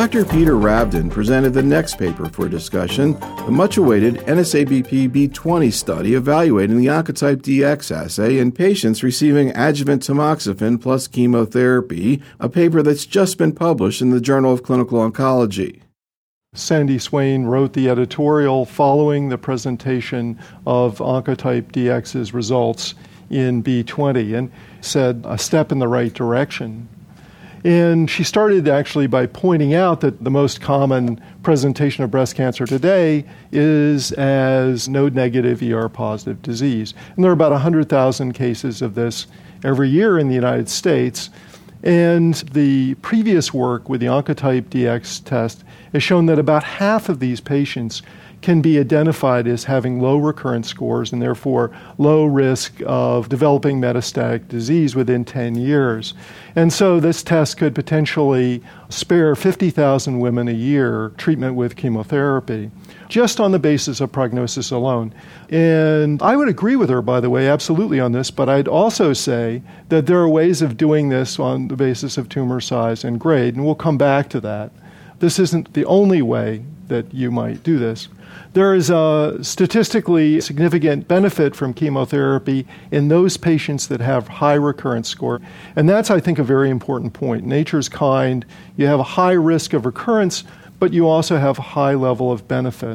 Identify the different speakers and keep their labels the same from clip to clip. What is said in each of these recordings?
Speaker 1: Dr. Peter Rabden presented the next paper for discussion, the much-awaited NSABP-B20 study evaluating the Oncotype DX assay in patients receiving adjuvant tamoxifen plus chemotherapy, a paper that's just been published in the Journal of Clinical Oncology.
Speaker 2: Sandy Swain wrote the editorial following the presentation of Oncotype DX's results in B20 and said a step in the right direction. And she started actually by pointing out that the most common presentation of breast cancer today is as node-negative ER-positive disease. And there are about 100,000 cases of this every year in the United States. And the previous work with the Oncotype DX test has shown that about half of these patients can be identified as having low recurrence scores and therefore low risk of developing metastatic disease within 10 years. And so this test could potentially spare 50,000 women a year treatment with chemotherapy, just on the basis of prognosis alone. And I would agree with her, by the way, absolutely on this, but I'd also say that there are ways of doing this on the basis of tumor size and grade, and we'll come back to that. This isn't the only way that you might do this. There is a statistically significant benefit from chemotherapy in those patients that have high recurrence score. And that's, I think, a very important point. Nature's kind. You have a high risk of recurrence, but you also have a high level of benefit.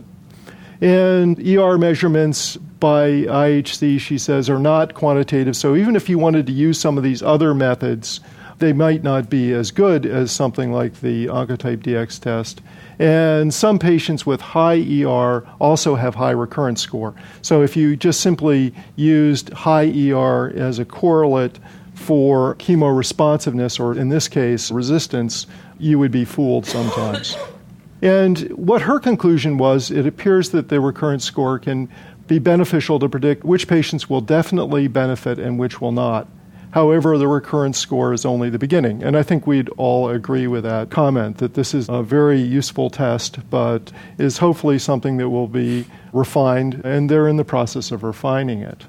Speaker 2: And ER measurements by IHC, she says, are not quantitative. So even if you wanted to use some of these other methods, they might not be as good as something like the Oncotype DX test. And some patients with high ER also have high recurrence score. So if you just simply used high ER as a correlate for chemoresponsiveness, or in this case, resistance, you would be fooled sometimes. And what her conclusion was, it appears that the recurrence score can be beneficial to predict which patients will definitely benefit and which will not. However, the recurrence score is only the beginning. And I think we'd all agree with that comment, that this is a very useful test, but is hopefully something that will be refined, and they're in the process of refining it.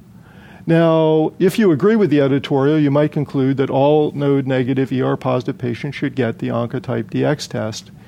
Speaker 2: Now, if you agree with the editorial, you might conclude that all node-negative ER-positive patients should get the Oncotype DX test.